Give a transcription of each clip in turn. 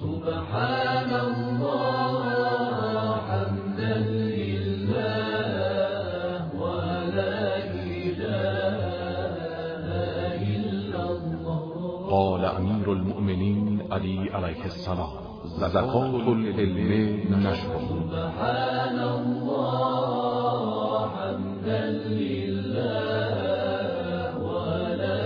سبحان الله حمدا لله ولا إله إلا الله. قال امیر المؤمنین علی علیه السلام: زکات العلم نشر. سبحان الله حمدا لله ولا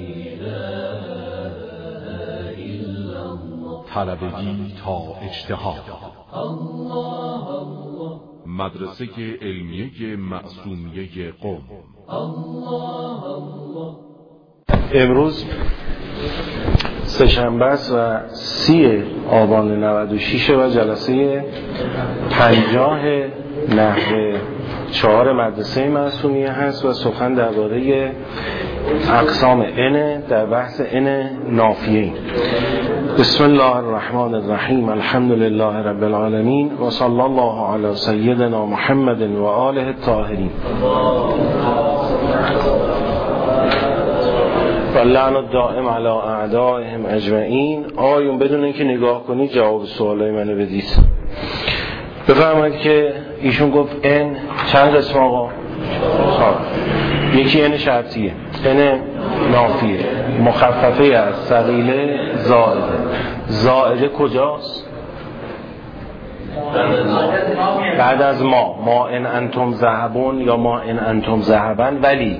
إله إلا الله. طلبگی تا اجتهاد. الله الله. مدرسه علمیه معصومیه قم. الله الله. امروز سه‌شنبه است و 30 آبان 96 و جلسه 50 نحو 4 مدرسه معصومیه هست و سخن درباره اقسام ان در بحث ان نافیه. بسم الله الرحمن الرحیم. الحمد لله رب العالمین و صلی الله علی سیدنا محمد و آله الطاهرین و لعن الدائم علی اعدائهم اجمعین. آقایون بدون اینکه نگاه کنید جواب سوالای منو بدید. بفرمایید که ایشون گفت ان چند قسم آقا؟ یکی ان شرطیه، ان نافیه، مخففه از ثقیله، زائده. زائده کجاست؟ بعد از ما ان انتم ذهبون یا ما ان انتم ذهبن. ولی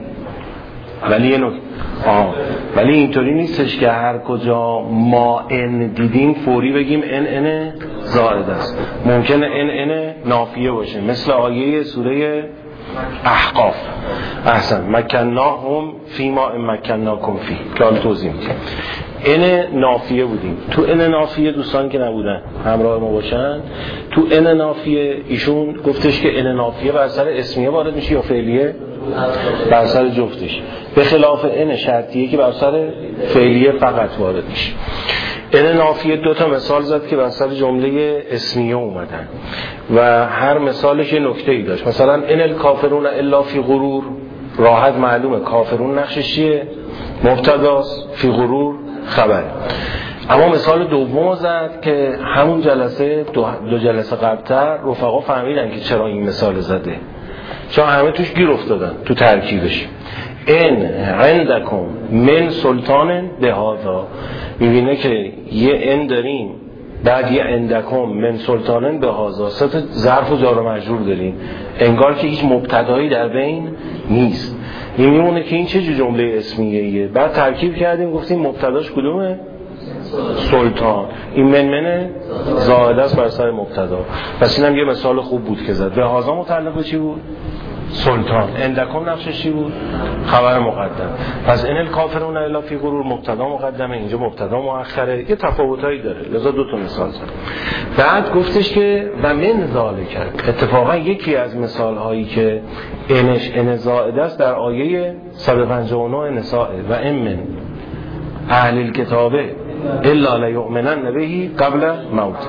ولی اینطوری نیستش که هر کجا ما ان دیدیم فوری بگیم ان زائد است. ممکنه ان نافیه باشه، مثل آیه سوره احقاف. احسن. مکناهم فی ما مکناکم فی که حالا توضیح میدیم. ان نافیه بودیم. تو ان نافیه دوستان که نبودن همراه ما باشن، تو ان نافیه ایشون گفتش که ان نافیه بر اثر اسمیه وارد میشه یا فعلیه؟ بر اثر جفتش. به خلاف ان شرطیه که بر اثر فعلیه فقط وارد میشه. ان نافیه 2 تا مثال زد که بر اثر جمله اسمیه اومدن و هر مثالش یه نکته‌ای داشت. مثلا ان الکافرون الا فی غرور، راحت معلومه کافرون نقشش چیه؟ مبتداست، فی غرور خبر. اما مثال دوم زد که همون جلسه دو جلسه قبلتر رفقا فهمیدن که چرا این مثال زده، چون همه توش گیر افتادن تو ترکیبش. ان عندکم من سلطان بهذا، میبینه که یه ان داریم بعد یه عندکم من سلطان بهذا، 3 تا ظرف و جار و مجرور داریم، انگار که هیچ مبتدایی در بین نیست. این میمونه که این چه جمله اسمیه. بعد ترکیب کردیم گفتیم مبتداش کدومه؟ سلطان. این من زائده است بر اثر مبتدا. پس اینم یه مثال خوب بود که زد. بهذا متعلق به چی بود؟ سلطان. عندکم نقشش چی بود؟ خبر مقدم. پس ان الکافرون الا فی غرور مبتدا مقدمه، اینجا مبتدا مؤخره. یه تفاوتایی داره، لذا 2 تا مثال زد. بعد گفتش که و من ذالک، اتفاقا یکی از مثال هایی که انش ان زائده است در آیه 159 نساء و امن اهل الکتاب الا لیؤمنن به قبل موته.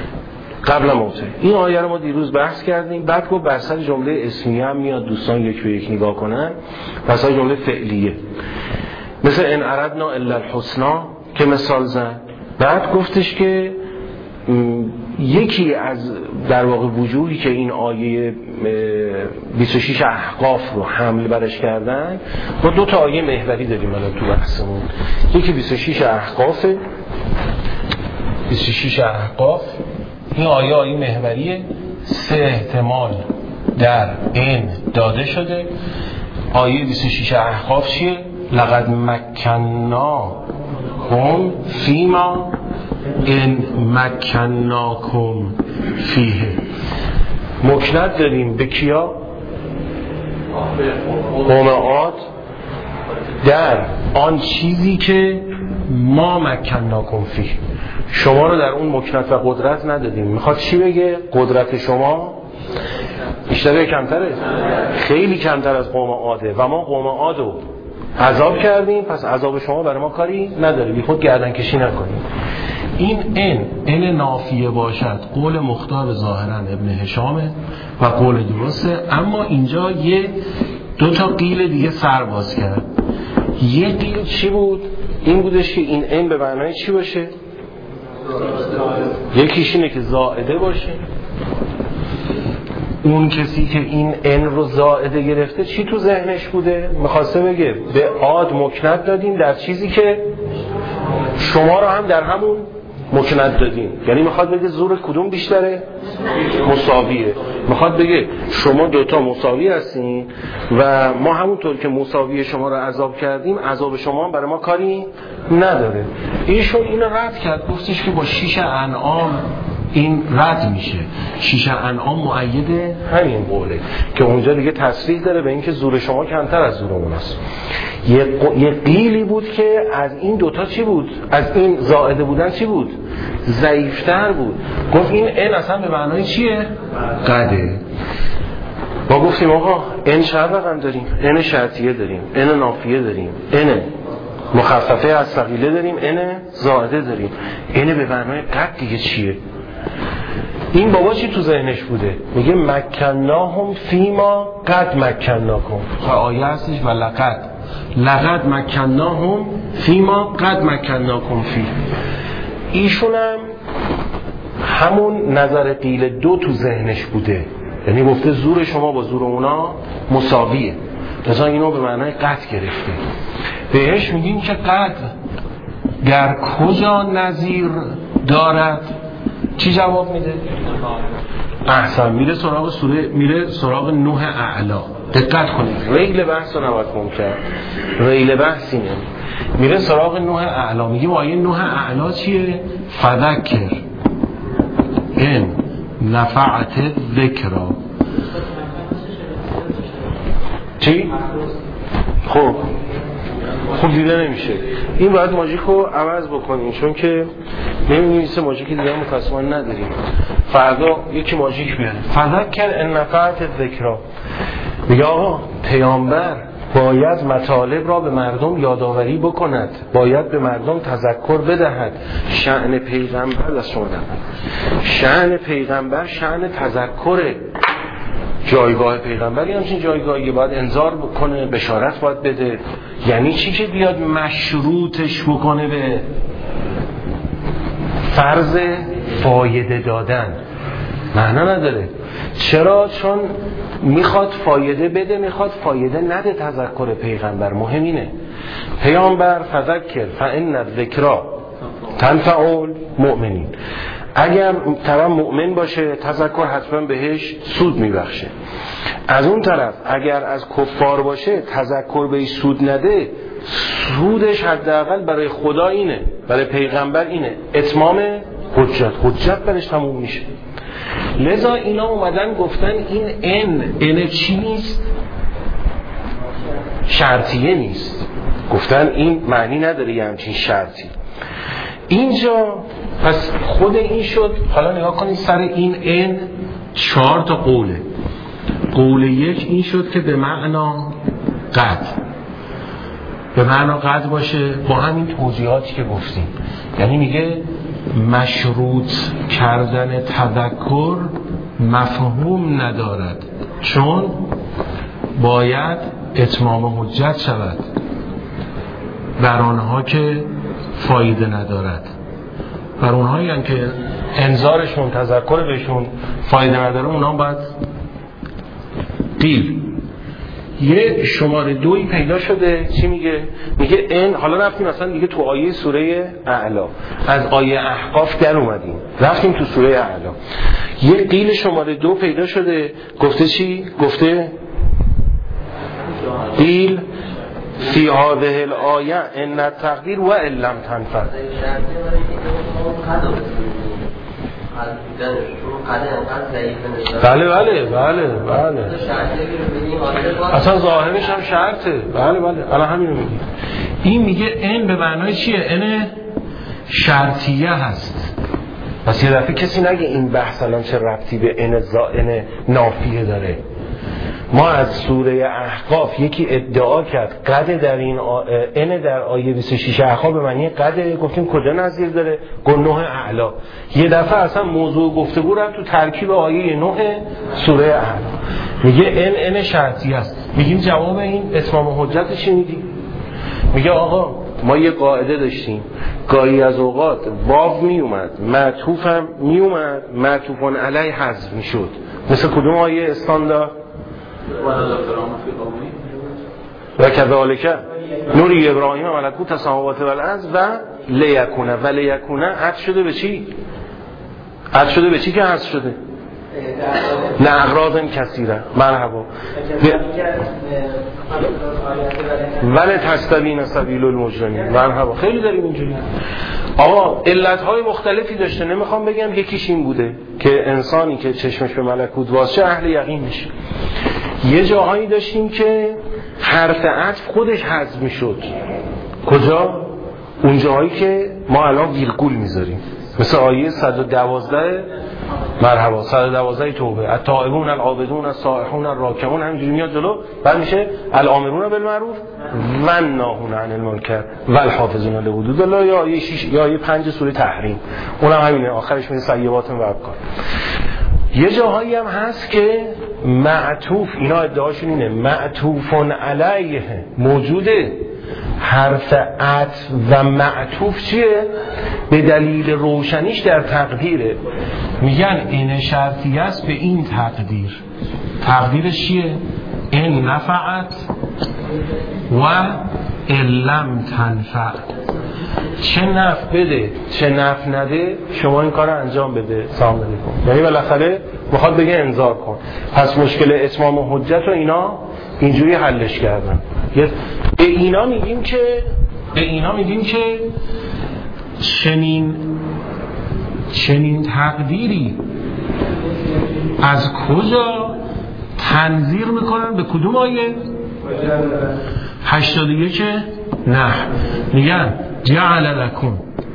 این آیه رو ما دیروز بحث کردیم. بعد گفت بر سر جمله اسمیه هم میاد، دوستان یک به یک نگاه کنن. بر سر جمله فعلیه مثل ان اردنا الا الحسنا که مثال زد. بعد گفتش که یکی از در واقع وجوهی که این آیه 26 احقاف رو حمل برش کردن، ما 2 تا آیه محوری داریم الان تو بحثمون. یکی 26 احقافه. 26 احقاف این آیه محوریه. 3 احتمال در این داده شده. آیه 26 احقاف چیه؟ لقد مکناکم فیما ان مکناکم فیه. مکنت داریم به کیا؟ قوم عاد در آن چیزی که ما مکناکم فیه، شما رو در اون مکنت و قدرت ندادیم. میخواد چی بگه؟ قدرت شما بیشتره کمتره؟ خیلی کمتر از قوم عاده و ما قوم عادو عذاب کردیم، پس عذاب شما برای ما کاری نداره، بی خود گردن کشی نکنیم. این ان نافیه باشد قول مختار ظاهرا ابن هشامه و قول درسته. اما اینجا 2 تا قیل دیگه سر باز کرد. یه قیل چی بود؟ این بودش که این ان به معنای چی باشه؟ یکیش اینه که زائده باشه. اون کسی که این ان رو زائده گرفته چی تو ذهنش بوده؟ میخواسته بگه به عاد مکنت دادیم در چیزی که شما رو هم در همون مکنت دادیم. یعنی میخواد بگه زور کدوم بیشتره؟ مساویه. میخواد بگه شما دوتا مساوی هستین و ما همونطور که مساوی شما رو عذاب کردیم عذاب شما هم برای ما کاری نداره. ایشون اینو رد کرد، گفتش که با 6 انعام این رد میشه. 6 انعام مؤید همین قوله که اونجا دیگه تصریح داره به اینکه زور شما کمتر از زور اون است. یه قیلی بود که از این دوتا چی بود؟ از این زائده بودن چی بود؟ ضعیفتر بود. گفت این ان اصلا به معنای چیه؟ قده. ما گفتیم آقا ان چند رقم داریم؟ ان شرطیه داریم، ان نافیه داریم، ان مخففه از ثقیله داریم، ان زائده داریم. ان به معنای قد دیگه چیه؟ این بابا چی تو ذهنش بوده؟ میگه مکناهم فیما قد مکناکم. آیه هستش و لقد مکناهم فیما قد مکناکم فی. ایشون هم همون نظر قیل 2 تو ذهنش بوده، یعنی گفته زور شما با زور اونا مساویه، لذا اینو به معنای قد گرفته. بهش میگیم که قد در کجا نظیر دارد؟ چی جواب میده؟ احسن. میره سراغ نوح اعلا. دقت کنید، ریل بحث رو نباید گم کرد. ریل بحث اینه، میره سراغ نوح اعلا. میگه آیه نوح اعلا چیه؟ فذکر ان نفعت ذکرا. چی؟ خب دیده نمیشه. این باید ماژیک رو عوض بکنیم، چون که نمی‌نویسه ماژیک دیگه متأسفانه نداریم. فردا یکی ماژیک بیاره. فذکر ان نفعت الذکرا. میگه آقا پیامبر باید مطالب را به مردم یادآوری بکند، باید به مردم تذکر بدهد. شأن پیغمبر از شما شأن پیغمبر شأن تذکره. جایگاه پیغمبری همچین جایگاهی باید انذار بکنه، بشارت باید بده. یعنی چی که بیاد مشروطش بکنه به فرض فایده دادن؟ معنا نداره. چرا؟ چون میخواد فایده بده، میخواد فایده نده. تذکر پیغمبر مهم اینه. پیامبر فذکر فان الذکرا تنفع المؤمنین. اگر طرف مؤمن باشه تذکر حتما بهش سود میبخشه. از اون طرف اگر از کفار باشه تذکر بهش سود نده، سودش حداقل برای خدا اینه، برای پیغمبر اینه، اتمام حجت برش تموم میشه. لذا اینا اومدن گفتن این ان چی نیست؟ شرطیه نیست. گفتن این معنی نداره یه همچین شرطی. اینجا پس خود این شد. حالا نگاه کنید سر این ان 4 تا قوله. قول 1 این شد که به معنا قد، به معنا قد باشه با همین توضیحاتی که گفتیم. یعنی میگه مشروط کردن تذکر مفهوم ندارد، چون باید اتمام حجت شود بر آنها که فایده ندارد. بر اونهایی هم که انذارشون تذکر بهشون فایده نداره اونا باید قیل. یه شماره 2 پیدا شده. چی میگه؟ میگه ان. حالا رفتیم مثلا دیگه تو آیه سوره اعلا، از آیه احقاف در اومدیم رفتیم تو سوره اعلا. یه قیل شماره 2 پیدا شده. گفته چی؟ گفته قیل فی هذه الآیه ان التقدیر و ان لم تنفع. بله اصلا ظاهرش هم شرطه. بله الان همینو میگه. این میگه ان به معنای چیه؟ ان شرطیه هست. پس یه دفعه کسی نگه این بحث الان چه ربطی به ان نافیه داره. ما از سوره احقاف یکی ادعا کرد قد در این ان در آیه 26 احقاف به معنی قد. گفتیم کجا نظیر داره؟ گناه اعلا. یه دفعه اصلا موضوع گفتگو رفت تو ترکیب آیه 9 سوره احقاف. میگه ان شرطی است. میگیم جواب این اتمام حجتش میدی. میگه آقا ما یه قاعده داشتیم، گاهی از اوقات واو می اومد، معطوف هم می اومد، معطوفون علی حذف می شد. مثل کدوم آیه استاندارد؟ و کذالک نوری ابراهیم ملکوت السماوات والارض و لیکونه عطف شده به چی؟ عطف شده به چی که عطف شده؟ نه اغراض کثیره. مرحبا. ولی تستبین سبیل المجرمین. مرحبا. خیلی داریم اینجوری. آقا علتهای مختلفی داشته، نمیخوام بگم یکیش این بوده که انسانی که چشمش به ملکوت باز شه اهل یقین میشه. یه جاهایی داشتیم که حرف عطف خودش حذف میشد. کجا؟ اون جاهایی که ما الان ویرگول میذاریم، مثل آیه 112 مرحبا 112 توبه، التائبون العابدون السائحون الراکعون، همینجوری میاد جلو، بعد میشه الامرون بالمعروف و الناهون عن المنکر و الحافظون لحدود الله، یا آیه 6 یا آیه 5 سوره تحریم، اونم همینه، آخرش میشه سیئات و ابکار. یه جاهایی هم هست که معطوف، اینا ادعاشون اینه معطوفون علیه موجوده، حرف عطف و معطوف چیه؟ به دلیل روشنیش در تقدیره. میگن این شرطی است به این تقدیر. تقدیرش چیه؟ این نفعت و علم تنفع. چه نفع بده چه نفع نده شما این کار رو انجام بده. سلام علیکم. یعنی بالاخره میخواد بگه انذار کن. پس مشکل اتمام حجت رو اینا اینجوری حلش کردن. به اینا میگیم که چنین تقدیری از کجا تنظیر میکنن؟ به کدوم آیه؟ 81 نه، میگن جعل لکم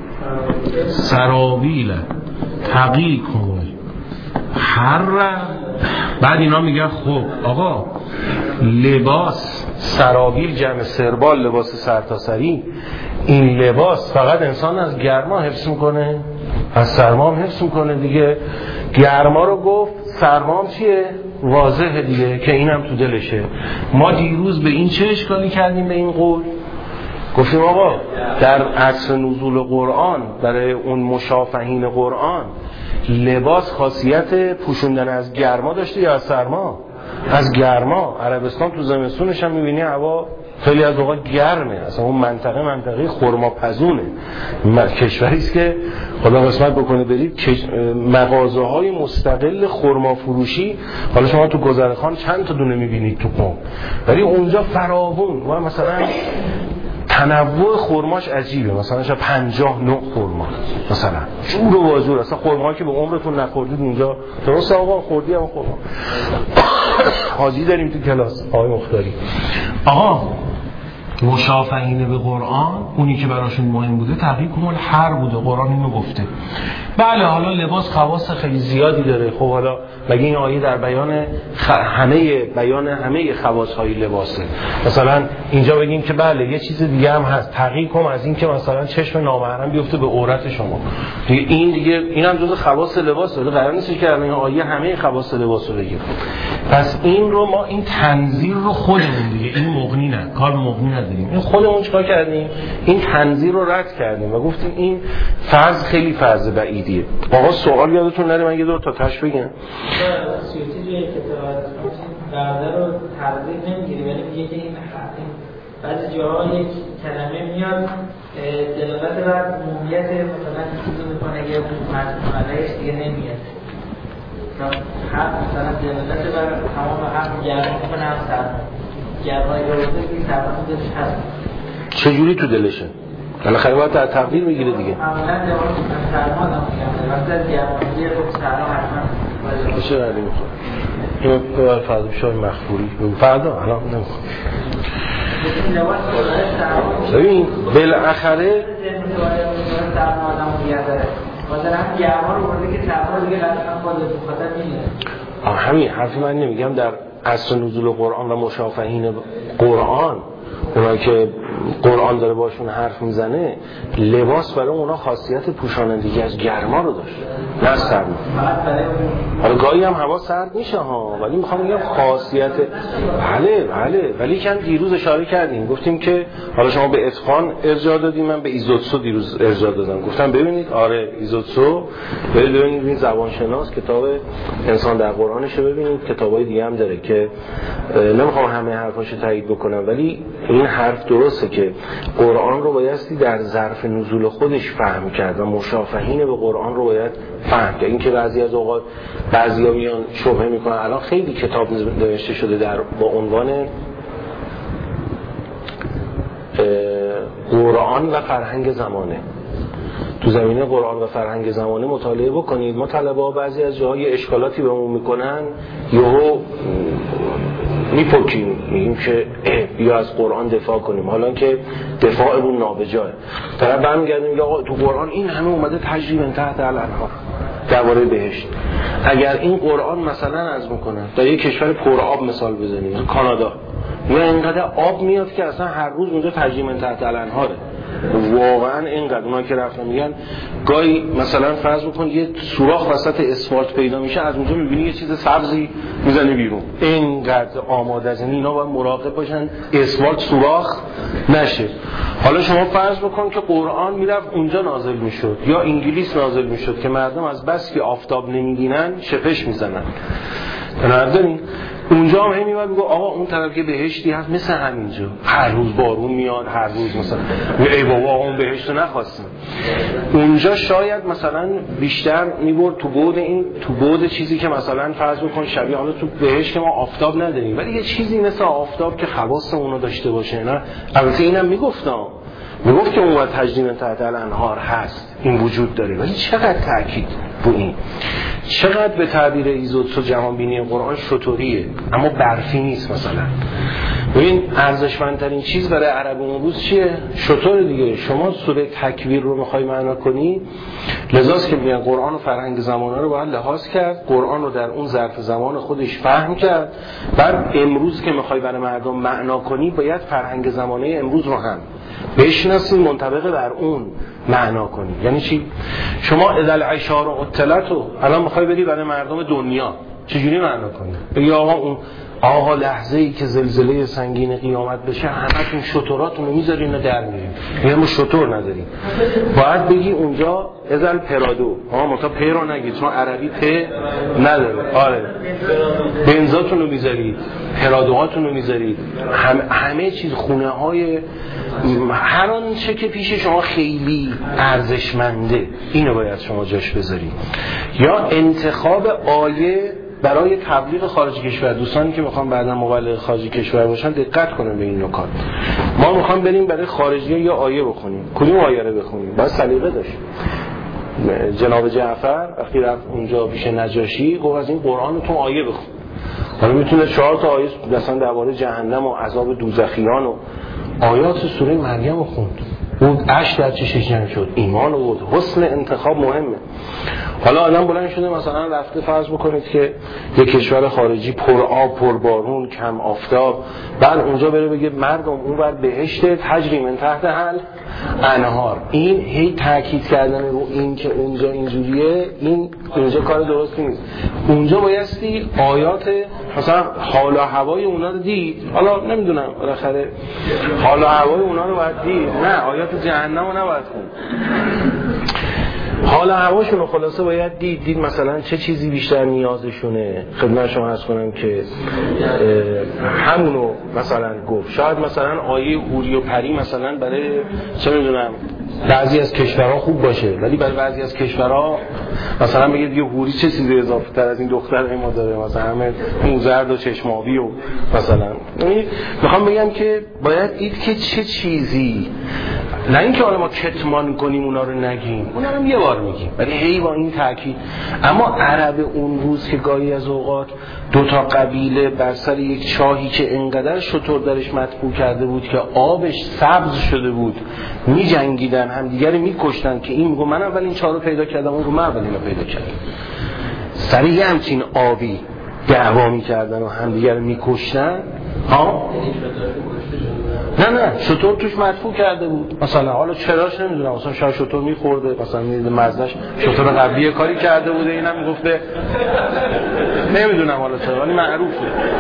سرابیل تقیکم حر. بعد اینا میگن خب آقا لباس سرابیل جمع سربال، لباس سرتاسری، این لباس فقط انسان از گرما حفظ میکنه؟ از سرما هم حفظ میکنه دیگه. گرما رو گفت، سرما هم چیه؟ واضحه دیگه که اینم تو دلشه. ما دیروز به این چه اشکالی کردیم به این قول؟ گفتیم آقا در عصر نزول قرآن برای اون مشافهین قرآن لباس خاصیت پوشوندن از گرما داشته یا از سرما؟ از گرما. عربستان تو زمستونش هم میبینی هوا خیلی از اوقات گرمه، اصلا اون منطقه خرماپزونه، کشوری است که خدا قسمت بکنه برید مغازه های مستقل خرما فروشی. حالا شما تو گذرخان چند تا دونه میبینید تو قم، ولی اونجا فراوون و مثلا تنوع خرماش عجیبه، مثلا شاید 50 نوع خرما، مثلا جور و واجور، اصلا خرما که به عمرتون نخوردید اونجا. درست آقا خوردی هم خرما. حاجی داریم تو کلاس آقای مختاری. آقا مشافهین به قرآن اونی که براشون مهم بوده تحقیق کمال هر بوده، قرآن اینو گفته. بله حالا لباس خواص خیلی زیادی داره. خب حالا مگه این آیه در بیان همه خواص‌های لباسه؟ مثلا اینجا بگیم که بله یه چیز دیگه هم هست، تحقیق کم از این که مثلا چشم نامحرم بیفته به عورت شما، دیگه این هم جزء خواص لباسه، ولی قرار نیست که این آیه همه خواص لباس رو بگیره. پس این رو ما این تنظیر رو خودمون دیگه این مغنی نه، کار مغنی نداریم، این خودمون چیکار کردیم؟ این تنظیر رو رد کردیم و گفتیم این فرض خیلی فرض بعیدیه. آقا سوال یادتون نره من یه دور تا تاش بگم. سیاسی جایی که بعدا رو تقدیر نمیگیری، ولی میگه که این بعضی جاها یک کلمه میاد دلالت بر عمومیت مثلا چیزی میکنه که معنیش دیگه نمیاد، مثلا دلالت بر تمام هم گرما میکنه هم سرما، گرمایی رو بوده که سرما تو دلش هست. چجوری تو دلشه؟ بالاخره باید در تقدیر میگیره دیگه. معمولا جواب سرما نمیگم، وقتی از گرمایی رو سرما حتما چه ولی میخواد اینو ببر فردا بشای مخفوری فردا الان نمیخواد. ببین بالاخره همین حرفی من نمیگم در عصر نزول قرآن و مشافهین قرآن، اونایی که قرآن داره باشون حرف میزنه، لباس برای اونا خاصیت پوشانندگی از گرما رو داشت، نه از سرما. حالا گاهی هم هوا سرد میشه ها، ولی میخوام بگم خاصیت بله ولی که دیروز اشاره کردیم، گفتیم که حالا شما به اتقان ارجاع دادیم، من به ایزوتسو دیروز ارجاع دادم، گفتم ببینید آره ایزوتسو ببینید این زبانشناس کتاب انسان در قرآنش رو ببینید، کتابای دیگه هم داره که نمیخوام همه حرفاشو تایید بکنم، ولی این حرف درسته که قرآن رو بایستی در ظرف نزول خودش فهم کرد و مشافهین به قرآن رو باید فهم کرد. این که بعضی از اوقات بعضیا میان شبهه میکنن، الان خیلی کتاب نوشته شده در با عنوان قرآن و فرهنگ زمانه. تو زمینه قرآن و فرهنگ زمانه مطالعه بکنید. ما طلبه‌ها بعضی از جاهای اشکالاتی بهمون میکنن، یهو میپکیم میگیم که بیا از قرآن دفاع کنیم، حالا که دفاعمون نابجاه. طرف برمیگرده میگه آقا تو قرآن این همه اومده تجری من تحت الانهار درباره بهشت. اگر این قرآن مثلا از میکنن در یک کشور پر آب مثال بزنیم، کانادا، یا اینقدر آب میاد که اصلا هر روز اونجا تجری من تحت الانهاره، واقعا اینقدر اونا که رفتن میگن گاهی مثلا فرض بکن یه سوراخ وسط اسفالت پیدا میشه، از اونجا میبینی یه چیز سبزی میزنه بیرون، اینقدر آماده است. اینا باید مراقب باشن اسفالت سوراخ نشه. حالا شما فرض بکن که قرآن میرفت اونجا نازل میشد یا انگلیس نازل میشد که مردم از بس که آفتاب نمیدینن شپش میزنن، ندارین اونجا هم میاد میگه آقا اون طرف که بهشتی هست مثل همینجا، هر روز بارون میاد، هر روز مثلا ای بابا اون بهشت رو نخواستیم. اونجا شاید مثلا بیشتر میبرد تو بعد این تو بعد چیزی که مثلا فرض بکن شبیه، حالا تو بهشت که ما آفتاب نداریم ولی یه چیزی مثل آفتاب که خواص اونو داشته باشه. نه البته اینم میگفت که اون وقت تجری من تحت الانهار هست، این وجود داره، ولی چقدر تاکید رو این، چقدر به تعبیر ایزوتسو جهانبینی قرآن شطوریه اما برفی نیست. مثلا ببین ارزشمندترین چیز برای عرب اون روز چیه؟ شطور دیگه. شما سوره تکویر رو میخوای معنا کنی، لذاست که میگن قرآن و فرهنگ زمانه رو باید لحاظ کرد، قرآن رو در اون ظرف زمان خودش فهم کرد، بعد امروز که میخوای برای مردم معنا کنی باید فرهنگ زمانه امروز رو هم بشناسی، منطبق بر اون معنا کنی. یعنی چی؟ شما اذا العشار عطلتو الان میخوای بری برای مردم دنیا چجوری معنا کنی؟ بگی آقا لحظه ای که زلزله سنگین قیامت بشه همتون شطوراتون رو میذارین و در میرین، میگه ما شطور نداریم. باید بگی اونجا ازل پرادو، متا پ رو نگید چون عربی پ نداره. آره بنزاتون رو میذارید، پرادوهاتون رو میذارید، همه چیز، خونه های هر آنچه که پیش شما خیلی ارزشمنده اینو باید شما جاش بذارید. یا انتخاب آیه برای تبلیغ خارج کشور. دوستانی که میخوان بعدا مبلغ خارج کشور باشن دقت کنن به این نکات. ما میخوام بریم برای خارجی یا آیه بخونیم، کدوم آیه رو بخونیم؟ باید سلیقه داشت. جناب جعفر وقتی رفت اونجا پیش نجاشی گفت از این قرآن تو آیه بخون. حالا میتونه 4 تا آیه مثلا درباره جهنم و عذاب دوزخیان و آیات سوره مریم رو خوند، اون عشق در چشش جمع شد، ایمان بود. حسن انتخاب مهمه. حالا آدم بلند شده مثلا رفته فرض بکنید که یک کشور خارجی پر آب، پر بارون، کم آفتاب، بعد اونجا بره بگه مردم اون ور بهشت تجری من تحت الانهار. این هی تاکید کردن رو این که اونجا اینجوریه، این اونجا کار درستی نیست. اونجا بایستی آیات مثلا حال و هوای اونا رو دید. حالا نمیدونم بالاخره حال و هوای اونا رو باید دید، نه آیات جهنم رو نباید خوند. حال هواشون رو خلاصه باید دید مثلا چه چیزی بیشتر نیازشونه. خدمت شما عرض کنم که همونو مثلا گفت. شاید مثلا آیه حوری و پری مثلا برای چه میدونم بعضی از کشورها خوب باشه، ولی برای بعضی از کشورها مثلا بگید یه حوری چه چیزی اضافه تر از این دختر ما داره، مثلا همه موزرد و چشمابی و مثلا. میخوام بگم که باید دید که چه چیزی، نه اینکه حالا ما کتمان کنیم اونا رو نگیم، اونا رو یه بار میگیم ولی هی با این تاکید. اما عرب اون روز که گاهی از اوقات 2 تا قبیله بر سر یک چاهی که انقدر شطور درش مطبوع کرده بود که آبش سبز شده بود میجنگیدن، همدیگه رو میکشتن که این میگه من اولین چاه رو پیدا کردم، اون من اولین رو پیدا کردم، سر یه همچین آبی دعوا میکردن و همدیگه رو میکشتن. نه شطور توش مدفوع کرده بود مثلا، حالا چراش نمیدونم، مثلا شاید شطور میخورده، مثلا میدید مزدش شطور قبلی کاری کرده بوده اینم میگفته نمیدونم حالا چرا، ولی معروفه.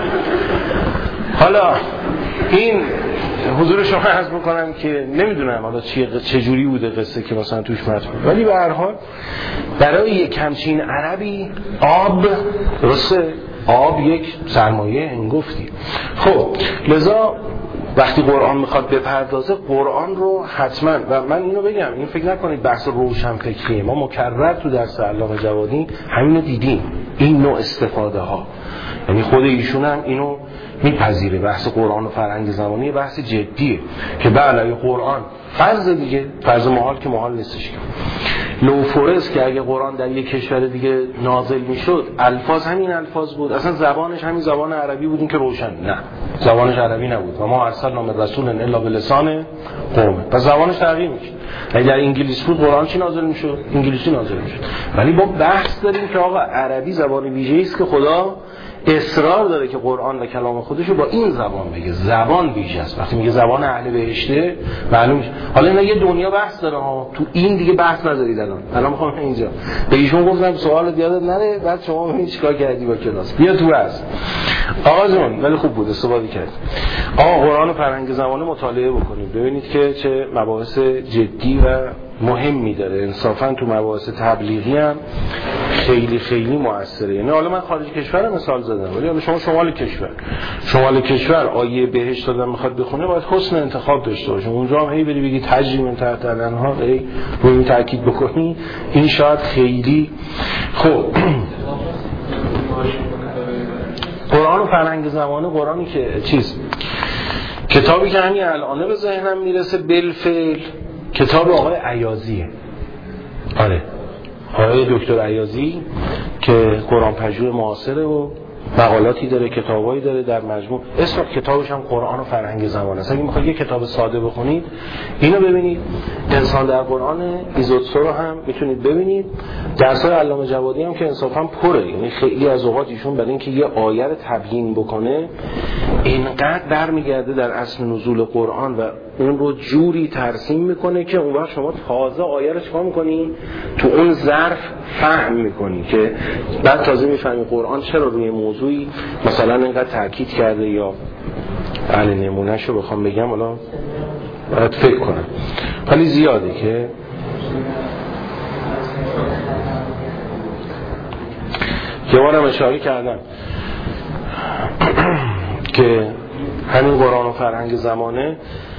حالا این حضور شما عرض میکنم که نمیدونم حالا چه جوری بوده قصه که مثلا توش مدفوع، ولی به هر حال برای یک همچین عربی آب درسته، آب یک سرمایه هنگفتی. خب لذا وقتی قرآن میخواد بپردازه قرآن رو حتما، و من اینو بگم این فکر نکنید بحث روشن فکریه، ما مکرر تو درس علامه جوادی همینو دیدیم، این نوع استفاده ها، یعنی خود ایشون هم اینو میپذیره. بحث قرآن و فرهنگ زمانی بحث جدیه که بله قرآن فرض دیگه، فرض محال که محال نیستش. لوفورس که اگه قرآن در یک کشور دیگه نازل میشد الفاظ همین الفاظ بود، اصلا زبانش همین زبان عربی بود، این که روشن نه زبانش عربی نبود و ما ارسلنا من رسول الا بلسان قومه، پس زبانش تغییر میشه. اگه در انگلیسی بود قرآن چی نازل میشد؟ انگلیسی نازل میشد. ولی با بحث داریم که آقا عربی زبان ویژه‌ای است که خدا اصرار داره که قرآن و کلام خودش رو با این زبان بگه، زبان ویژه است. وقتی میگه زبان اهل بهشته معلوم میشه. حالا اینا یه دنیا بحث داره ها، تو این دیگه بحث نذارید الان میخوام اینجا به ایشون گفتم سوال یادت نره، بعد شما ببین چیکار کردی با کلاس، بیا تو بحث آقا جون. ولی خوب بود استفاده کرد. آقا قرآن و فرهنگ زمانه مطالعه بکنید ببینید که چه مباحث جدی و مهمی داره. انصافا تو مباحث تبلیغی هم خیلی خیلی موثره. یعنی حالا من خارج کشور مثال زدم، ولی حالا شما شمال کشور آیه بهشت دادن میخواد بخونه باید حسن انتخاب داشته باشه. اونجا هم هی بری بگی تجری من تحت الانها، هی روی این تاکید بکنی، این شاید خیلی خب. قرآن و فرهنگ زمانه، قرآنی که کتابی که همین الان به ذهنم میرسه بالفعل کتاب آقای عیاضیه. آره آقای دکتر عیاضی که قرآن پژوه معاصره و مقالاتی داره، کتابایی داره در مجموع، اسم کتابش هم قرآن و فرهنگ زمانه است. اگه میخواید یه کتاب ساده بخونید اینو ببینید. انسان در قرآن ایزوتسو رو هم میتونید ببینید. درس‌های علامه جوادی هم که انصافا پره، یعنی خیلی از اوقات ایشون برای اینکه یه آیه رو تبیین بکنه اینقدر برمیگرده در اصل نزول قرآن و اون رو جوری ترسیم میکنه که اون وقت شما تازه آیه رو چیکار میکنی؟ تو اون ظرف فهم میکنی که بعد تازه میفهمی قرآن چرا روی موضوعی مثلا اینقدر تاکید کرده. یا علی نمونه‌شو بخوام بگم حالا باید فکر کنم، ولی زیاده که یه بارم اشاره کردم که همین قرآن و فرهنگ زمانه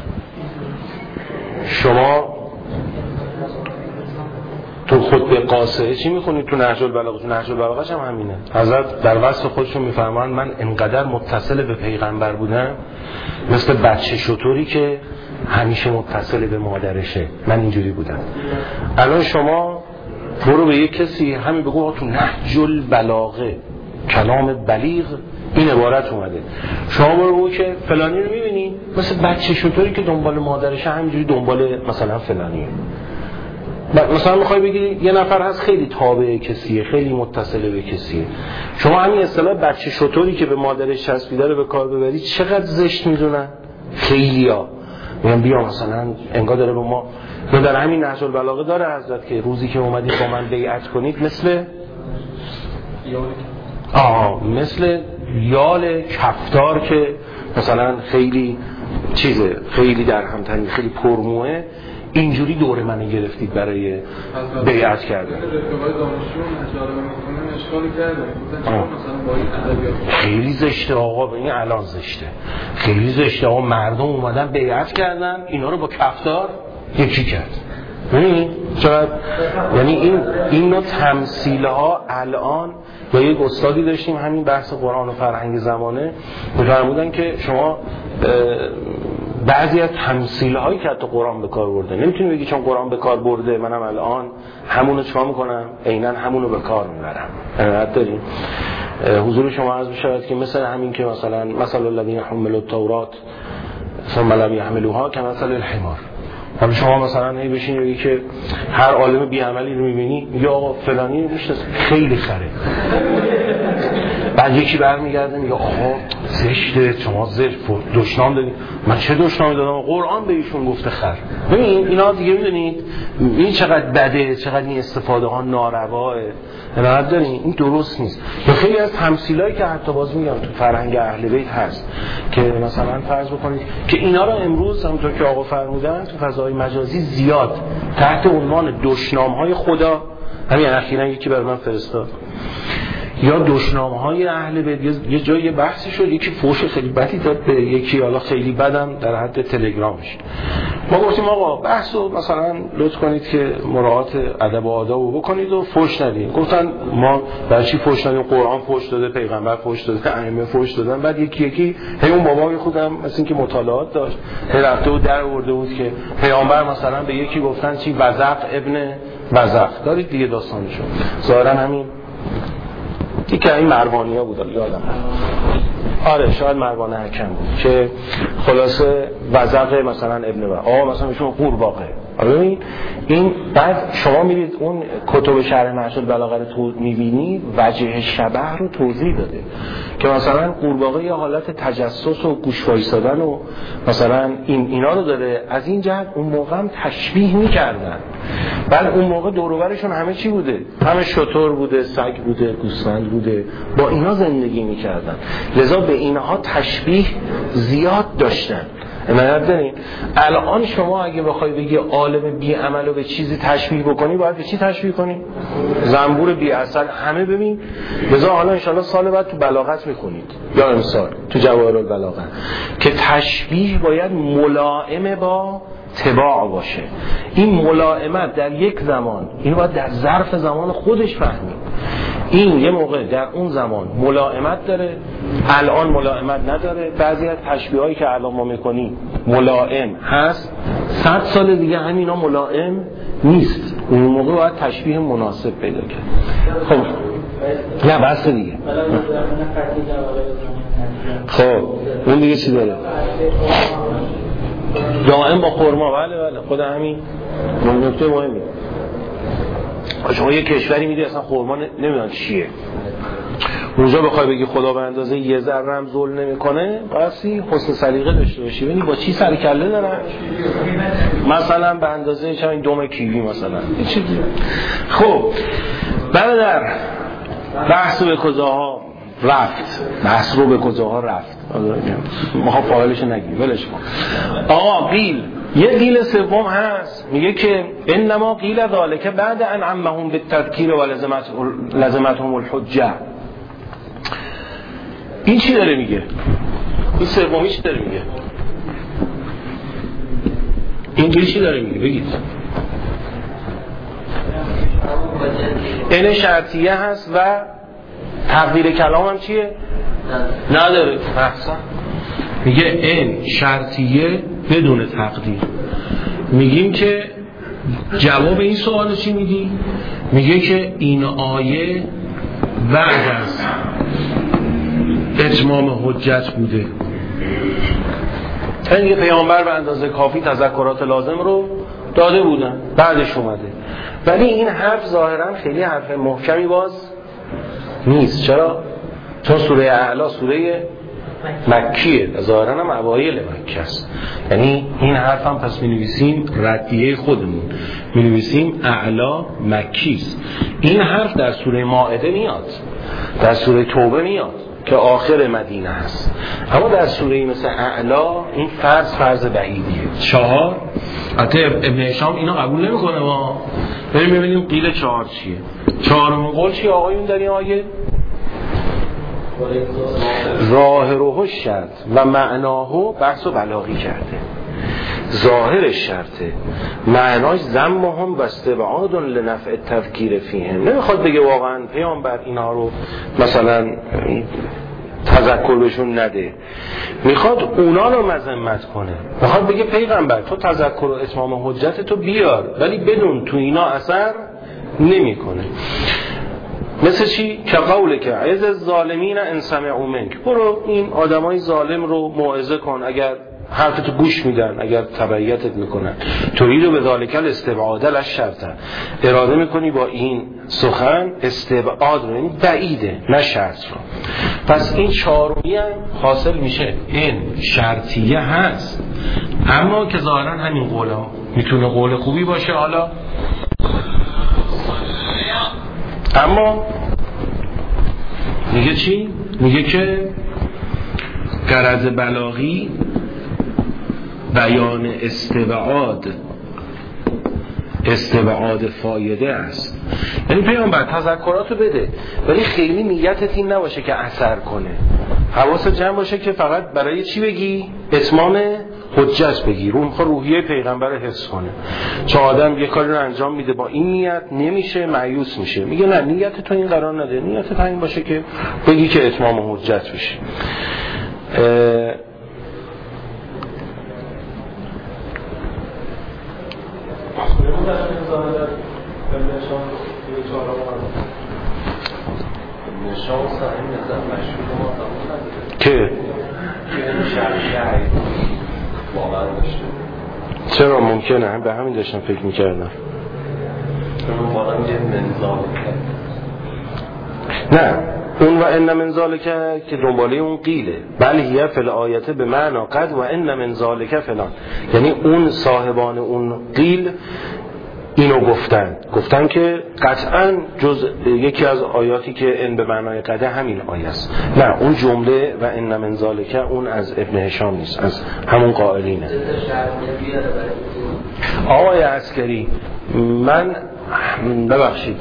شما تو خطبه قاصره چی میخونید؟ تو نهج البلاغه. تو نهج البلاغه‌ش هم همینه. حضرت در وصف خودشون میفرمان من انقدر متصل به پیغمبر بودم مثل بچه شطوری که همیشه متصل به مادرشه، من اینجوری بودم. الان شما برو به یک کسی همین بگو تو نهج البلاغه کلام بلیغ این عبارت اومده، شما برو که فلانی رو میبینی مثل بچه شطوری که دنبال مادرشه همینجوری دنبال مثلا فلانیه. مثلا میخوای بگی یه نفر هست خیلی تابع کسیه، خیلی متصل به کسیه، شما همین اصطلاح بچه شطوری که به مادرش چسبیده رو به کار ببری چقدر زشت میدونن خیلیا. میگن بیا مثلا انگار داره به ما در همین نهج البلاغه داره حضرت که روزی که اومدید با من بیعت کنید مثل یال کفتار که مثلا خیلی چیزه، خیلی در هم تنی، خیلی پرموه، اینجوری دور منو گرفتید برای بیعت کردن. خیلی زشته آقا، این الان زشته، خیلی زشته آقا. مردم اومدن بیعت کردن اینا رو با کفتار یکی کرد. یعنی این نوع تمثیل ها الان با یک استادی داشتیم همین بحث قرآن و فرهنگ زمانه می‌فرمودن که شما بعضی از تمثیل هایی که حتی قرآن به کار برده نمیتونی بگی چون قرآن به کار برده منم الان همونو چیکار میکنم؟ عیناً همونو به کار میبرم. حتی داریم حضور شما عرض بشود که مثل همین که مثلا الذین حملوا التوراة ثم لم یحملوها کمثل الحمار. حالا شما مثلا هی بشینی بگی که هر عالم بی عملی رو میبینی یا آقا فلانی میشه خیلی خره، بعد یکی برمیگرده میگه آقا زشته، شما زشت دشنام دادید. من چه دشنامی دادم؟ قرآن به ایشون گفته خر. ببین اینا دیگه میدونید این چقدر بده، چقدر این استفاده ها نارواه. عنایت دارین این درست نیست. یا خیلی از تمثیلایی که حتی باز میگم تو فرهنگ اهل بیت هست که مثلا فرض بکنید که اینا رو امروز همونطور که آقا فرمودن تو فضای مجازی زیاد تحت عنوان دشنام‌های خدا، همین اخیراً یکی برای من فرستاد، یا دشنام‌های اهل بیت، یه جای بحثی شد، یکی فوش خیلی بدی داد به یکی، حالا خیلی بدم در حد تلگرامش. ما گفتیم آقا بحثو مثلا لطف کنید که مراعات ادب و آداب بکنید و فوش ندید. گفتن ما برای چی فوش ندیم؟ قرآن فوش داده، پیغمبر فوش داده، ائمه فوش دادن. بعد یکی هی اون بابای خودم مثلا اینکه مطالعات داشت، هی رفته بود در آورده بود که پیامبر مثلا به یکی گفتن چی وزق ابن وزق. دارید دیگه داستانشو. ظاهرا همین که این مروانی‌ها بود یادم. آره شاید مروان حکم بود که خلاصه وزق مثلا ابن و مثلا ایشون قورباغه. ببین این بعد شما میرید اون کتب شرح نحو البلاغه رو میبینید وجه شبه رو توضیح داده که مثلا قورباغه یه حالت تجسس و گوش وایسادن و مثلا اینا رو داره. از این جهت اون موقع هم تشبیه میکردن. بعد اون موقع دور و برشون همه چی بوده؟ همه شتر بوده، سگ بوده، گوسفند بوده، با اینا زندگی میکردن. لذا به اینها تشبیه زیاد داشتن. عنایت دارین؟ الان شما اگه بخوای بگی عالم بی عمل رو به چیزی تشبیه بکنی باید به چی تشبیه کنی؟ زنبور بی اصل. همه ببین لذا حالا انشالله سال بعد تو بلاغت میخونید یا امسال تو جواهر البلاغه که تشبیه باید ملائم با تباع باشه. این ملائمت در یک زمان اینو باید در ظرف زمان خودش فهمید. این یه موقع در اون زمان ملائمت داره، الان ملائمت نداره. بعضی از تشبیهایی که الان ما میکنیم ملائم هست، 100 سال دیگه همینا ملائم نیست. اون موقع باید تشبیه مناسب پیدا کرد. خب نه بحث دیگه. خب اون دیگه چی داره؟ دائم با خرما. بله خود همین نکته مهمی. شما یه کشوری میدی اصلا خرما نمیدونن چیه، اونجا بخوای بگی خدا به اندازه یه ذره هم ظلم نمیکنه، باسی حسن سلیقه داشته باشی. ببینی با چی سر کله دارن، مثلا به اندازه چند دم کیوی مثلا چیزی. خب برادر بحث به کجاها رفت؟ بحث رو به کجاها رفت؟ ما فاعلش نگیم ولش کن. آقا قیل یه قیل سوم هست میگه که انما قیل ذالک بعد ان عمهم بالتذکیر و لزمتهم الحجه. این چی داره میگه؟ این سومی چی داره میگه؟ این قیل چی داره میگه؟ بگید. این شرطیه هست و تقدیر کلام هم چیه؟ نداره. احسن. میگه این شرطیه بدون تقدیر. میگیم که جواب این سوال چی میگی؟ میگه که این آیه بعد از اتمام حجت بوده. این پیامبر به اندازه کافی تذکرات لازم رو داده بودن، بعدش اومده. ولی این حرف ظاهرا خیلی حرف محکمی باز نیست. چرا؟ چون سوره اعلی سوره مکیه، ظاهرا هم اوایل مکه است. یعنی این حرف هم پس می‌نویسیم ردیه خودمون، می‌نویسیم اعلی مکی است. این حرف در سوره مائده میاد، در سوره توبه میاد که آخر مدینه هست. اما در سوره مثل اعلی این فرض بعیدیه. 4 البته ابن هشام اینا قبول نمیکنه. ما بریم ببینیم قیل 4 چیه. 4 قول چیه آقایون در این آیه؟ ظاهره شرط و معناه بحث و بلاغی کرده. ظاهرش شرطه، معناش ذمهم و استبعاد لنفع التذکیر فیهم. نمیخواد بگه واقعا پیامبر اینا رو مثلا تذکر بهشون نده، میخواد اونا رو مذمت کنه. میخواد بگه پیغمبر تو تذکر و اتمام حجت تو بیار، ولی بدون تو اینا اثر نمیکنه. مثل چی؟ که قوله که عز الظالمین ان سمعوا منک، برو این آدمای ظالم رو موعظه کن اگر حرفتو گوش میدن اگر تبعیتت میکنن. ترید به ذالک الاستبعاد الشرط، اراده میکنی با این سخن استبعاد رو، یعنی بعیده نه شرط رو. پس این چهارمی هم حاصل میشه این شرطیه هست، اما که ظاهرا همین قول ها میتونه قول خوبی باشه. حالا اما میگه چی؟ میگه که غرض بلاغی بیان استبعاد فایده است. یعنی پیامبر تذکراتو بده ولی خیلی نیتت این نباشه که اثر کنه، حواست جمع باشه که فقط برای چی بگی؟ اتمام حجت بگی، روحیه پیغمبر حفظ کنه. چه آدم یه کاری رو انجام میده با این نیت نمیشه، مایوس میشه، میگه نه نیت تو این قرار نده، نیتت این باشه که بگی که اتمام حجت بشه. که چرا ممکنه؟ به همین داشتم فکر میکردم. نه اون و ان من ذالک که دنباله اون قیله، بل هی فی الآیه به معنی قد و ان من ذالک فلان، یعنی اون صاحبان اون قیل اینو گفتن که قطعا جز یکی از آیاتی که ان به معنای قده همین آیه است. نه اون جمله و ان من ذالک اون از ابن هشام نیست، از همون قائلینه. آقای عسکری من ببخشید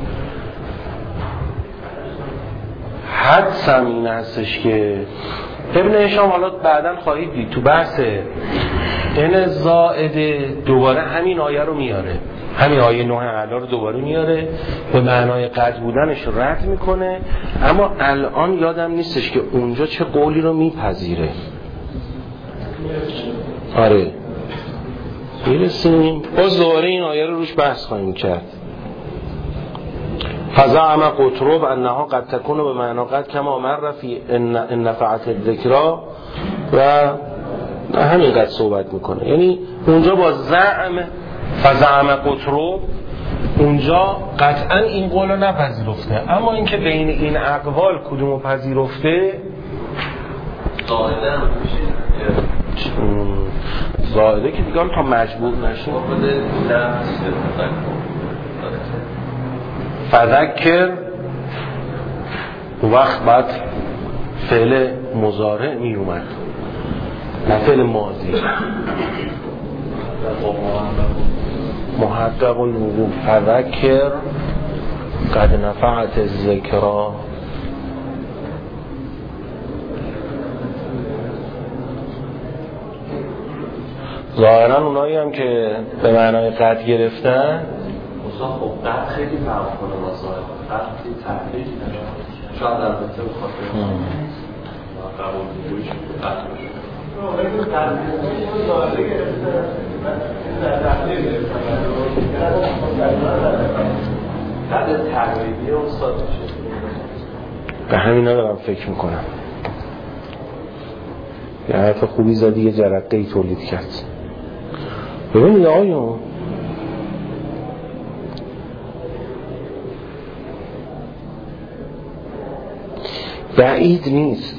حدسم این هستش که ابن هشام، حالا بعداً خواهید دید تو بحث ان زائده دوباره همین آیه رو میاره، همین آیه 9 اعلی رو دوباره میاره، به معنای قد بودنش رو رد میکنه، اما الان یادم نیستش که اونجا چه قولی رو میپذیره. آره میرسیم باز دوباره این آیه رو روش بحث خواهیم کرد. فزعم قطرب انها قد تكون به معنی قد کما مر فی ان نفعت الذکرا و همین قد صحبت میکنه. یعنی اونجا با زعم فزعم قطرب اونجا قطعا این قول رو نپذیرفته، اما اینکه بین این اقوال کدومو پذیرفته زائده که دیگه تا مجبور نشیم فذکر وقت بعد فعل مضارع می اومد نه فعل ماضی. محقق الوقوع فذکر قد نفعت الذکرا. ظاهرا اونایی هم که به معنای قد گرفتن خب قد خیلی فرق کنه با ظاهر، قد خیلی تحقیق نشه، شاید البته بخاطر قبول دیگویش قد باشه. قد تقریبی استاد میشه. به همین ندارم فکر میکنم. یه حرف خوبی زدی، یه جرقه ای تولید کرد. ببینید آقایون بعید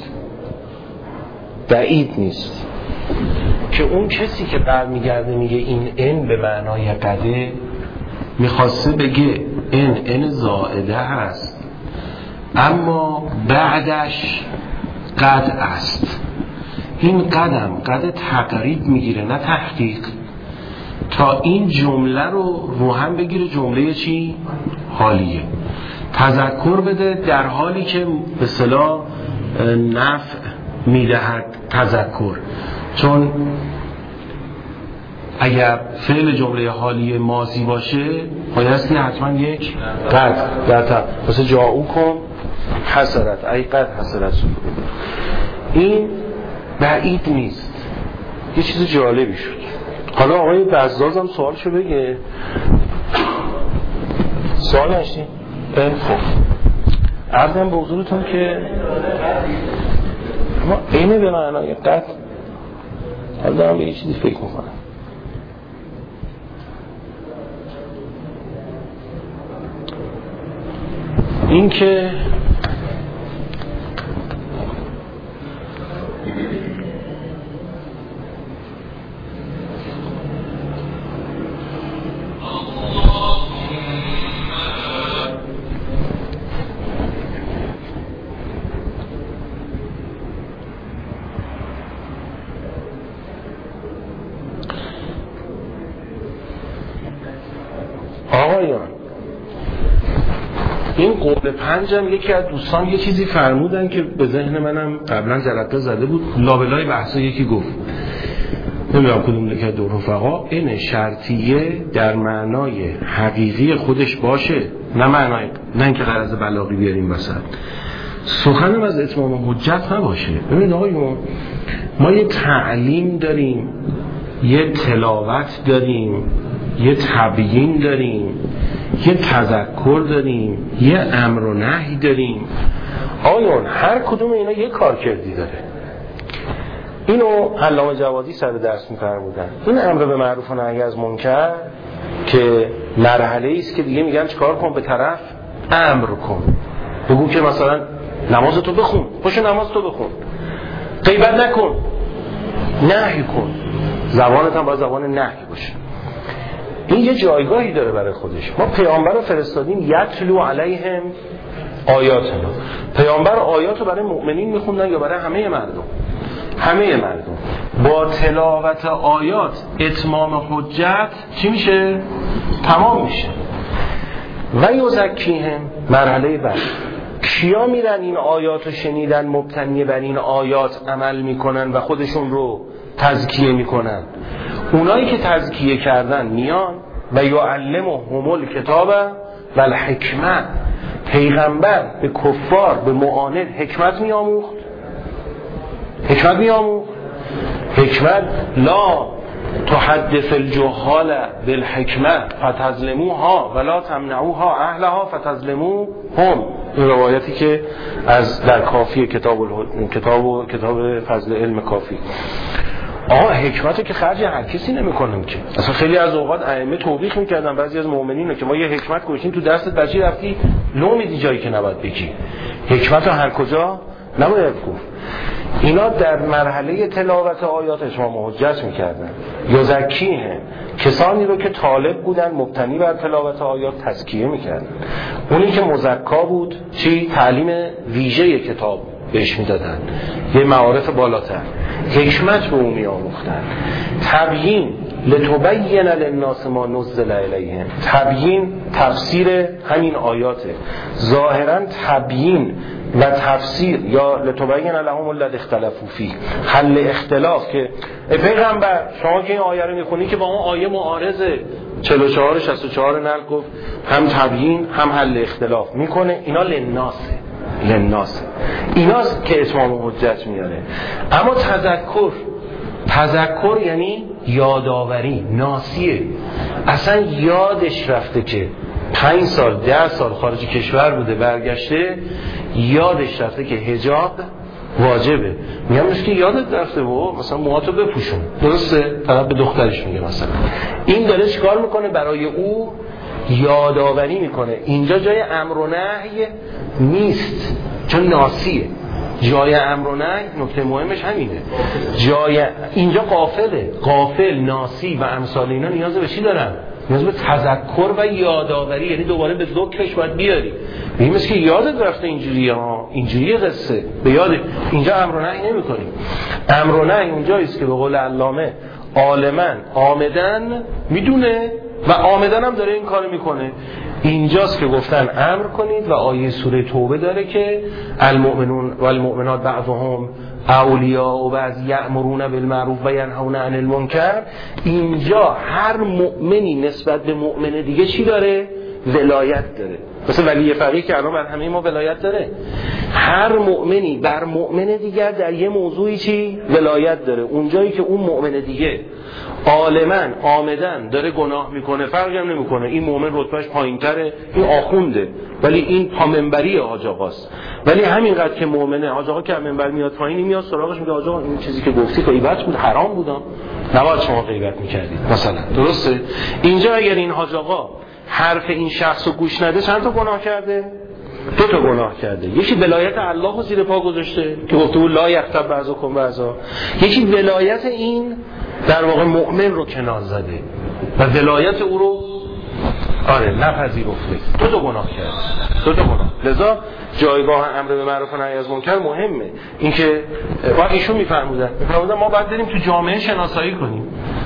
نیست که اون کسی که برمیگرده میگه این ان به معنای قده میخواسته بگه ان زائده هست اما بعدش قد است. این قدم قد تقریب میگیره نه تحقیق، تا این جمله رو هم بگیره جمله چی؟ حالیه. تذکر بده در حالی که به اصطلاح نفع میدهد تذکر، چون اگر فعل جمله حالی ماضی باشه بایستی حتما یک قد در مثل جاؤ کن حسرت ای قد حسرت. این بعید نیست، یه چیز جالبی شد. حالا آقای بزاز هم سوالشو بگه. سوال هشتی؟ خب عرضم به حضورتون که ما اینه به معنای قد حالا دارم به یه چیزی فکر میکنم. این که آقایان این قول پنجم یکی از دوستان یه چیزی فرمودن که به ذهن منم قبلا جلطه زده بود، لابلای بحثا یکی گفت، نمیدونم کدوم که دور رفقا، این شرطیه در معنای حقیقی خودش باشه، نه معنای نه اینکه غرض بلاغی بیاریم وسط، سخنم از اتمام حجت نباشه. ببینید آقایون، ما یه تعلیم داریم، یه تلاوت داریم، یه تبیین داریم، یه تذکر داریم، یه امر و نهی داریم. آیون هر کدوم اینا یه کارکردی داره. اینو علامه جوادی سر درس می‌فرمودن. این امر به معروف و نهی از منکر که مرحله‌ای است که دیگه میگن چیکار کن، به طرف امر کن، بگو که مثلا نمازتو بخون، پشت نمازتو بخون، غیبت نکن، نهی کن، زبانت هم باید زبان نهی باشه. این یه جایگاهی داره برای خودش. ما پیامبر رو فرستادیم یتلو علیهم آیاتنا. پیامبر آیات رو برای مؤمنین میخوندن یا برای همه مردم؟ همه مردم. با تلاوت آیات اتمام حجت چی میشه؟ تمام میشه. و یزکیهم مرحله بعد. کیا میرن این آیات رو شنیدن، مبتنی بر این آیات عمل میکنن و خودشون رو تزکیه میکنن؟ اونایی که تزکیه کردن میان و یعلمهم الکتاب و الحکمه. پیغمبر به کفار، به معاند حکمت میآموخت. حکمت لا تحدث الجهال بالحکمه فتظلموها ولا تمنعوها اهلها فتظلموهم. این روایتی که از در کافی کتاب فضل علم کافی. حکمتو که خرج هر کسی نمی‌کنن که. اصلا خیلی از اوقات ائمه توبیخ می‌کردن بعضی از مؤمنین که ما یه حکمت گوشیم تو دستت بچی رفتی لو میدی جایی که نباید بگی. حکمتو هر کجا نباید گفت. اینا در مرحله تلاوت آیات اتمام حجت می‌کردن. یزکیه کسانی رو که طالب بودن مبتنی بر تلاوت آیات تزکیه می‌کردن. اونی که مزکا بود چی؟ تعلیم ویژه کتاب بهش میدادن، یه معارف بالاتر، حکمت به اون میآموختن. تبیین لتبین للناس ما نزل الیهم. تبیین تفسیر همین آیاته. ظاهرا تبیین و تفسیر یا لتبین لهم الذی اختلفوا فیه، حل اختلاف. که پیغمبر شما که این آیه رو میخونی که با اون آیه معارضه 44 64 نقل گفت هم تبیین هم حل اختلاف میکنه. اینا للناس ایناست که اتمام حجت میاره. اما تذکر یعنی یادآوری، ناسیه، اصلا یادش رفته که 5 سال 10 سال خارج کشور بوده، برگشته یادش رفته که حجاب واجبه. میگم که یادت رفته مثلا موهاتو بپوشون، درسته؟ طرف به دخترش میگه مثلا این داره چیکار میکنه؟ برای او یادآوری میکنه. اینجا جای امر و نهی نیست چون ناسیه. جای امر و نهی نکته مهمش همینه. اینجا غافل، ناسی و امثال اینا نیاز به چی دارن؟ نیاز به تذکر و یادآوری، یعنی دوباره به ذکرش باید بیاری. ببین مثل که یادت رفته اینجوریه قصه به یاد. اینجا امر و نهی نمی‌کنیم. امر و نهی اونجاییست که به قول علامه عالماً آمدن میدونه و آمدن هم داره این کارو میکنه. اینجاست که گفتن امر کنید و آیه سوره توبه داره که المؤمنون و المؤمنات بعضهم اولیاء و بعض یأمرون بالمعروف و ینهون عن المنکر. اینجا هر مؤمنی نسبت به مؤمن دیگه چی داره؟ ولایت داره. مثلا ولی فقیه که الان بر همه ما ولایت داره. هر مؤمنی بر مؤمن دیگر در یه موضوعی چی؟ ولایت داره. اونجایی که اون مؤمن دیگه عالماً عامداً داره گناه میکنه فرقی هم نمیکنه، این مؤمن رتبهش پایینتره، این آخونده ولی این پا منبری حاج آقاست، ولی همینقدر که مؤمنه حاج آقا که منبر میاد پایین میاد سراغش میگه حاج آقا این چیزی که گفتی غیبت بود، حرام بود، نباید شما غیبت میکردید مثلا. درسته؟ اینجا اگر این حاج آقا حرف این شخص رو گوش نده چند تا گناه کرده؟ 2 تا گناه کرده. یکی ولایت الله رو زیر پا گذاشته که گفته بود لا یغتب بعضکم بعضا، یکی ولایت این در واقع مؤمن رو کنار زده و ولایت او رو نپذیرفته. 2 تا گناه کرده، 2 تا گناه. لذا جایگاه امر به معروف و نهی از منکر مهمه. اینکه ایشون میفرمودن ما باید بریم تو جامعه شناسایی کنیم.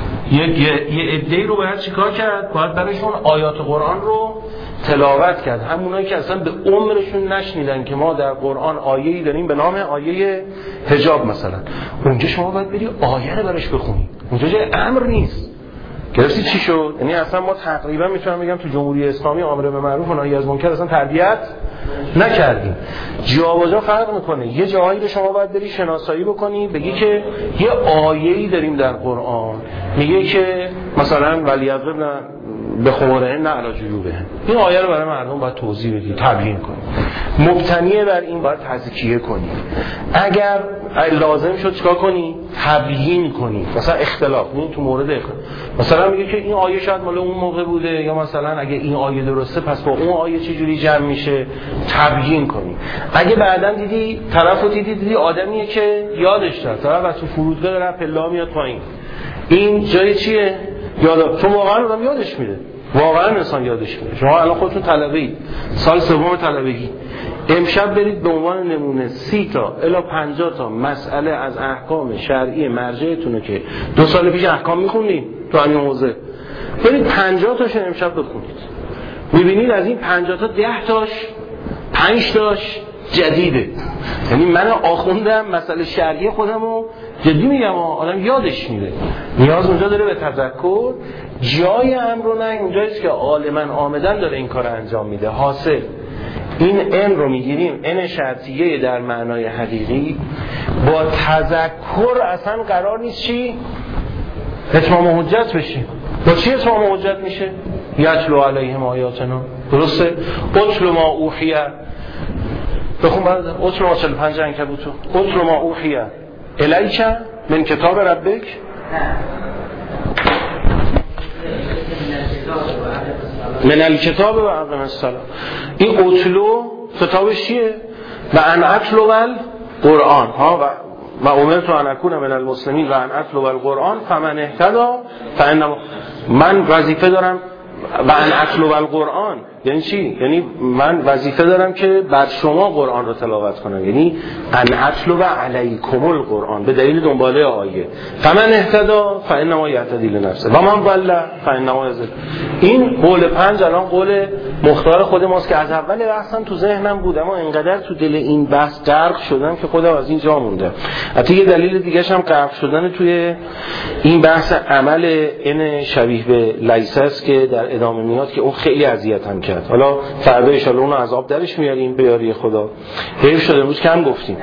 یه عده‌ای رو باید چیکار کرد؟ باید برایشون آیات قرآن رو تلاوت کرد، همونایی که اصلا به عمرشون نشنیدن که ما در قرآن آیه‌ای داریم به نام آیه حجاب مثلا. اونجا شما باید بری آیه رو براش بخونی، اونجا جای امر نیست. گرفتی چی شد؟ یعنی اصلا ما تقریبا میتونم بگم تو جمهوری اسلامی امر به معروف و نهی از منکر اصلا تربیت نکردیم. جا و جا فرق میکنه. یه جایی رو شما باید بری شناسایی بکنی، بگی که یه آیه‌ای داریم در قرآن میگه که مثلا ولیضربن بخمورهن علی جیوبهن، این آیه رو برای مردم باید توضیح بدی، تبیین کنی. مبتنی بر این باید تزکیه کنی. اگر لازم شد چیکار کنی؟ تبیین کنی. مثلا اختلاف این تو مورد مثلا میگه که این آیه شاید مال اون موقع بوده، یا مثلا اگه این آیه درسته پس با اون آیه چه جوری جمع میشه، تبیین کنی. اگه بعداً دیدی طرفو دیدی آدمیه که یادش داره طرف تو فرودگاه داره پلا میاد پایین، این جای چیه؟ چون واقعا آدم یادش میره، واقعا انسان یادش میره. شما الان خودتون طلبه‌اید، سال سوم طلبگی، امشب برید به عنوان نمونه 30 تا الی 50 تا مسئله از احکام شرعی مرجعتونه که 2 سال پیش احکام میخوندید تو همین حوزه، برید 50 تاشو امشب بخونید، میبینید از این 50 تا 10 تاش 5 تاش جدیده. یعنی من آخوندم مسئله شرعی خودمو جدی میگم، آدم یادش میره. نیاز اونجا داره به تذکر. جای امر و نهی اونجاییست که عالماً عامداً داره این کار انجام میده. حاصل این ان رو میگیریم ان شرطیه در معنای حقیقی، با تذکر اصلا قرار نیست چی؟ اتمام حجت بشیم. با چی اتمام حجت میشه؟ یتلو علیهم آیاتنا. درسته؟ اتلو ما اوحیه، بخون بعد اتلو ما 45 عنکبوتو، اتلو ما اوحیه الیک من کتاب ربک من الکتاب و اقم الصلاة. این اتلو کتابش چیه؟ و ان اتلو القرآن و امرت ان اکون من المسلمین و ان اتلو القرآن فمن اهتدی فانما، من وظیفه دارم و ان اتلو القرآن یعنی چی؟ یعنی من وظیفه دارم که بر شما قرآن رو تلاوت کنم، یعنی ان اتلو علیکم القرآن به دلیل دنباله آیه فمن اهتدی فانما یهتدی لنفسه و من ضل فانما یضل. این قول 5 الان قول مختار خود ماست که از اول بحثم تو ذهنم بود، اما اینقدر تو دل این بحث غرق شدم که خودم از اینجا مونده. البته یه دلیل دیگه هم غرق شدن توی این بحث عمل ان شبیه به لیس است که در ادامه میاد که اون خیلی اذیتم کرد. حالا فردا ان شاء الله اون عذاب درش میاریم به یاری خدا. حیف شده امروز کم گفتیم.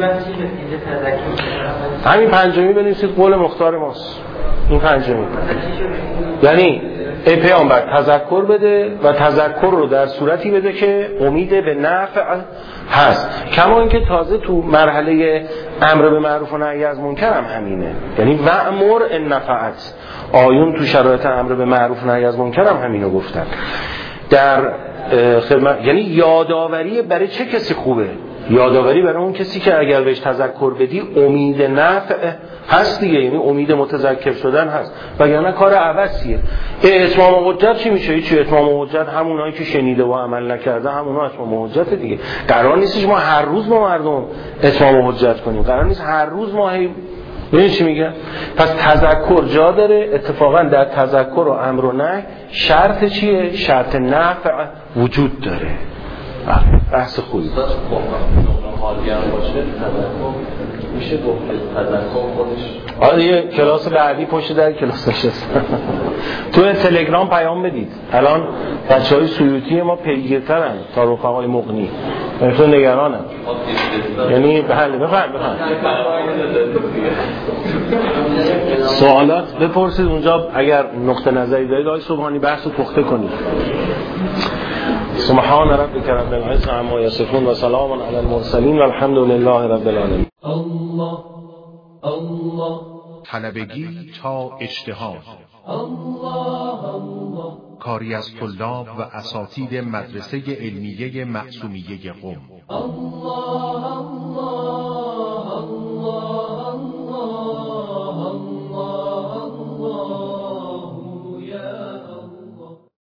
همین پنجمی بنویسید قول مختار ماست. این پنجمی یعنی ای پیامبر تذکر بده و تذکر رو در صورتی بده که امید به نفع هست. کما اینکه تازه تو مرحله امر به معروف و نهی از منکر هم همینه، یعنی وامر ان نفعت. آیون تو شرایط امر به معروف و نهی از منکر هم همینو گفتن در خدمت. یعنی یادآوری برای چه کسی خوبه؟ یادآوری برای اون کسی که اگر بهش تذکر بدی امید نفع هست دیگه، یعنی امید متذکر شدن هست، وگرنه کار عبثیه. اتمام حجت چی میشه؟ چی اتمام حجت؟ همونایی که شنیده و عمل نکرده همونا اتمام حجت دیگه. قرار نیست ما هر روز با مردم اتمام حجت کنیم، قرار نیست هر روز ما ببین چی میگه. پس تذکر جا داره. اتفاقا در تذکر و امر و نهی شرط چیه؟ شرط نفع وجود داره. بحث خوبی. حالی هم باشه تذکر میشه گفت تذکر خودش. آره یه کلاس بعدی پشت در کلاس نشستن. تو تلگرام پیام بدید. الان بچهای سیوطی ما پیگیرترن تا رفقای مغنی. تو نگرانم. یعنی بله بفهم. سوالات بپرسید اونجا اگر نقطه نظری دارید آقای سبحانی بحثو پخته کنید. سبحان ربک رب العزة عما یصفون و سلام علی المرسلین و الحمد لله رب العالمین. الله الله طلبگی تا اجتهاد. الله الله کاری از طلاب و اساتید مدرسه علمیه معصومیه قم. الله الله الله